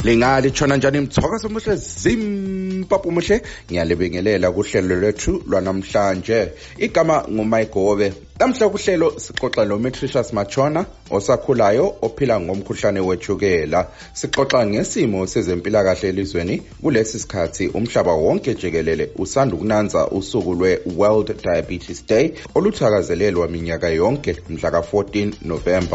Lingali tshona njani mthokozo omuhle Zimbabwe omuhle ngiyalibingelela kuhlelo lwethu lwanamhlanje igama nguMayigobe namhla kuhlelo sixoxa lo Metricious Machona osakhulayo ophila ngomkhuhlane wetshukela sixoxa ngesimo sezempilakahle elizweni kulesi sikhathi umhlaba wonke jikelele usanda ukunanza usuku lwe-World Diabetes Day oluthakazelelwa minyaka yonke mhla ka-14 November.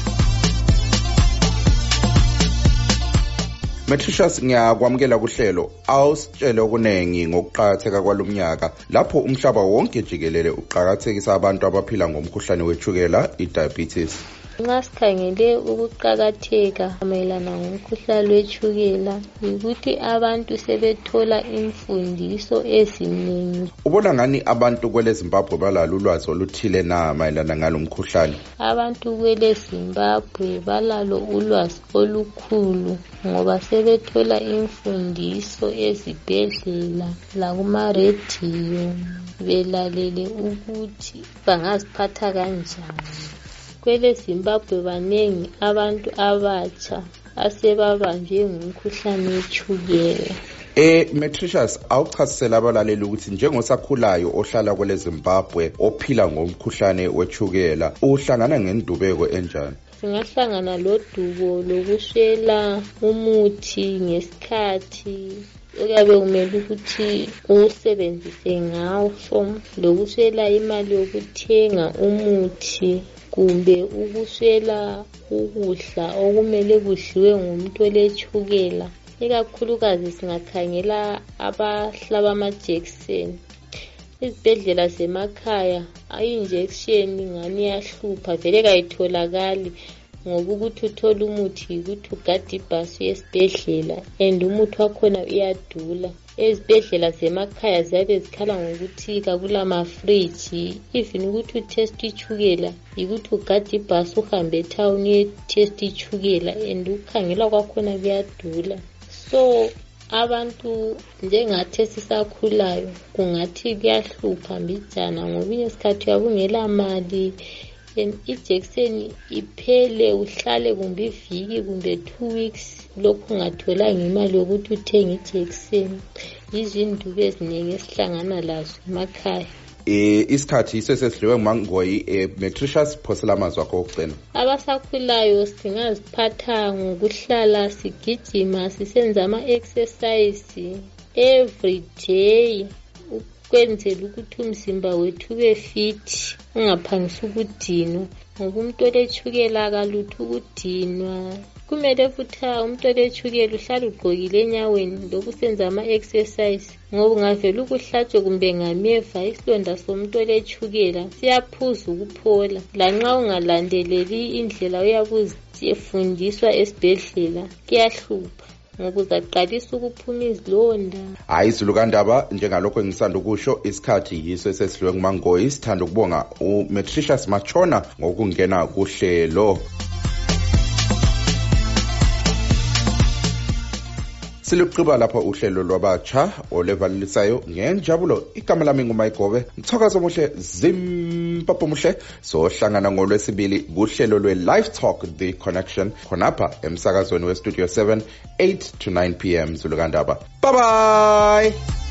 Metricious ngiyakwamukela kuhlelo awusitshele okunengi ngokuqhakatheka kwalomnyaka lapho umhlaba wonke jikelele uqhakathekisa abantu abaphila ngomkhuhlane wetshukela i-diabetes. Nxa sikhangele ukuqakatheka mayelana ngomkhuhlane wetshukela ukuthi abantu sebethola imfundiso eziningi. Ubona ngani abantu kwele Zimbabwe balalo ulwazi oluthile na mayelana ngalomkhuhlane? Abantu kwele Zimbabwe balalo ulwazi olukhulu ngoba sebethola imfundiso ezibhedlela lakuma-radio belalele ukuthi bangaziphatha kanjani. Kwele Zimbabwe banengi abantu abatsha asebabanjwe ngumkhuhlane wetshukela. Metricious awuchasisela abalaleli ukuthi njengosakhulayo ohlala kwele Zimbabwe ophila ngomkhuhlane wetshukela uhlangana ngendubeko enjani? Singahlangana lodubo lokuswela umuthi ngesikhathi okuyabe kumele ukuthi usebenzise ngawo lokuswela imali yokuthenga umuthi kumbe ukuswela ukudla okumele kudliwe ngumuntu oletshukela. Ikakhulukazi singakhangela abahlaba amajekiseni. Izibhedlela zemakhaya injection ngani iyahlupha vele kayitholakali ngoba ukuthi uthola umuthi ukuthi ugade ibhasi yesibhedlela and umuthi wakhona uyadula. Ezibhedlela zemakhaya ziyabe zikhala ngokuthi kakulamafriji even ukuthi utest itshukela yikuthi ugade ibhasi uhambe etown uyetest itshukela and ukukhangela kwakhona kuyadula. So abantu njengathi esisakhulayo kungathi kuyahlupha mbijana ngoba isikhathi uyabungela mali ijekiseni iphele uhlale kumbe iviki kumbe 2 weeks lokhu ungatholanga imali yokuthi uthenge ijekiseni. Izindubo eziningi esihlangana lazo emakhaya. Isikhathi sesidliwe nguMangoyi. Metricious phosela amazwi akho okugcina. Abasakhulayo singaziphatha ngokuhlala sigijima sisenza ama-exercise every day ukwenzela ukuthi umzimba wethu ube fit ungaphangisi ukudinwa ngoba umuntu oletshukela akalutho ukudinwa. Kumele futhi umuntu oletshukela uhlale ugqokile enyaweni lokhu senza ama-exercise ngoba ungavela ukuhlatshwe kumbe ngameva isilonda somuntu oletshukela siyaphuza ukuphola lanxa ungalandeleli indlela uyabuzifundiswa esibhedlela kuyahlupha ngoba uzaqalisa ukuphuma izilonda. Hayi izulu kandaba njengalokho engisanda ukusho isikhathi yiso esesidliwe nguMangoyi. Sithanda ukubonga uMetricious Machona ngokungena kuhlelo. Siluqhiba lapha uhlelo lwabatsha olevalelisayo ngenjabulo. Igama lami nguMayigobe. Mthokozo omuhle Zimbabwe omuhle. Sohlangana ngolwesibili kuhlelo lwe-Live Talk The Connection khonapha emsakazweni we-Studio 7 8 to 9 p.m. Zulu kandaba. Bye bye.